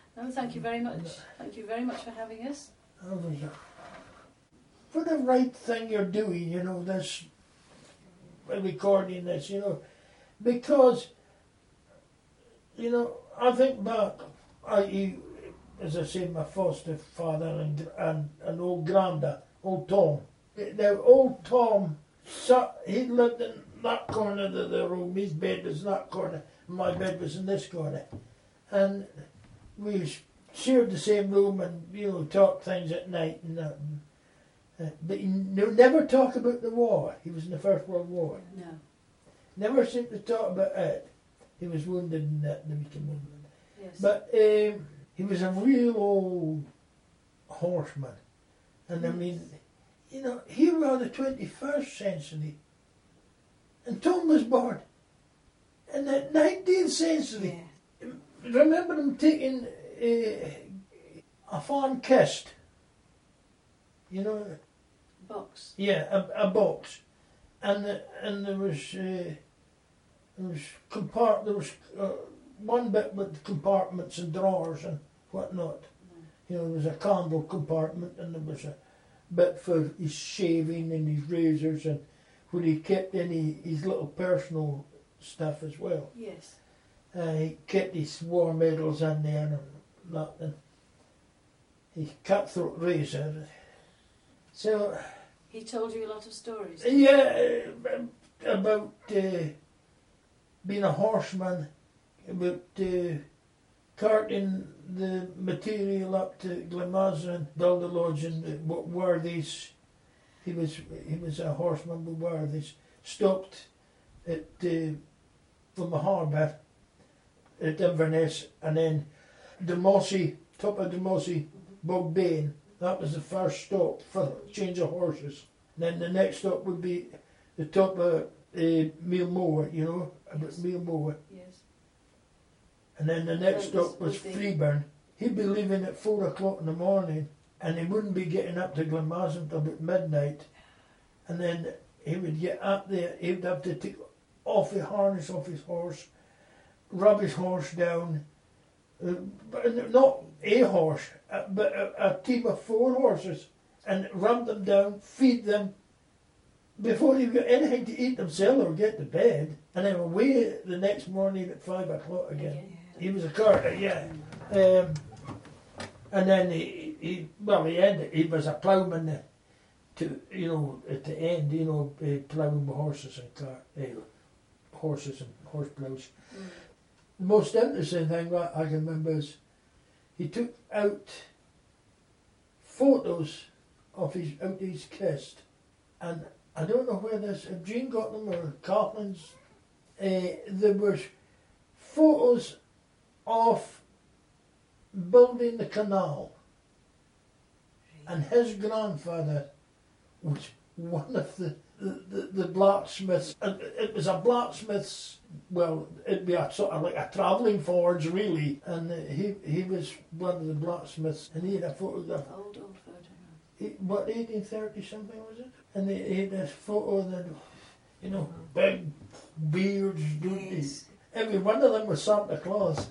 No, thank you very much. Thank you very much for having us. For the right thing you're doing, you know, this recording this, you know, because, you know, I think back, as I said, my foster father and old granda, old Tom. Now, old Tom, he lived in that corner of the room. His bed was in that corner, and my bed was in this corner. And we shared the same room and, you know, talked things at night and that. But he never talked about the war. He was in the First World War. No. Never seemed to talk about it. He was wounded in that, the weekend wounded. Yes. But he was a real old horseman. And I mean, you know, here we are the 21st century. And Tom was born in the 19th century. Yeah. Remember him taking a farm kist? You know? Box. Yeah, a box. And there was one bit with compartments and drawers and whatnot. You know, there was a candle compartment and there was a bit for his shaving and his razors and where he kept his little personal stuff as well. Yes. He kept his war medals in there and that, and his cutthroat razor. So he told you a lot of stories. Yeah, about being a horseman, about carting the material up to Glenmaza and build a lodge and worthies. He was a horseman with worthies. Stopped at from the harbour at Inverness, and then top of Demossy, Bogbane. That was the first stop for change of horses. And then the next stop would be the top of Mealmoor, you know, about Mealmoor. Yes. And then the next stop was Freeburn. He'd be leaving at 4 o'clock in the morning, and he wouldn't be getting up to Glenmaza until about midnight. And then he would get up there, he would have to take off the harness off his horse, rub his horse down, but not a horse, but a team of 4 horses, and rub them down, feed them, before he got anything to eat himself or get to bed, and then away the next morning at 5 o'clock again. Yeah. He was a carter, yeah. And then he was a ploughman you know, at the end, you know, ploughing with horses and horse ploughs. Mm. The most interesting thing that I can remember is he took out photos of his kist, and I don't know where this, if Jean got them or Cartman's, there was photos of building the canal, and his grandfather was one of the blacksmiths. It was a blacksmith's, well, it'd be a sort of like a travelling forge really, and he was one of the blacksmiths, and he had a photograph. Old photo. What, 1830 something was it? And he had this photo that, you know, big beards, yes. Every one of them was Santa Claus.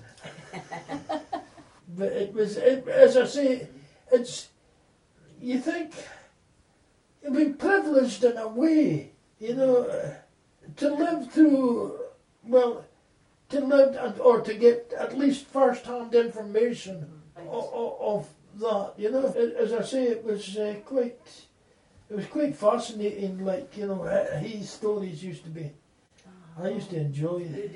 But as I say, you think, you've been privileged in a way, you know, to live through, or to get at least first-hand information of that, you know. As I say, it was quite fascinating, like, you know, his stories used to be. I used to enjoy it.